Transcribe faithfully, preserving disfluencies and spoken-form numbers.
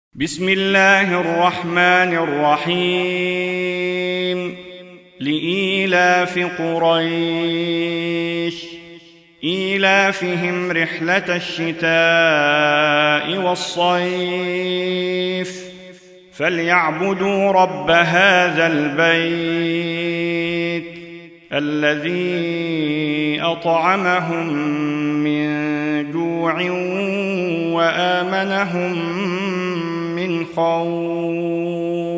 بسم الله الرحمن الرحيم لإيلاف قريش إيلافهم رحلة الشتاء والصيف فليعبدوا رب هذا البيت الذي أطعمهم من جوع وآمنهم من خوف.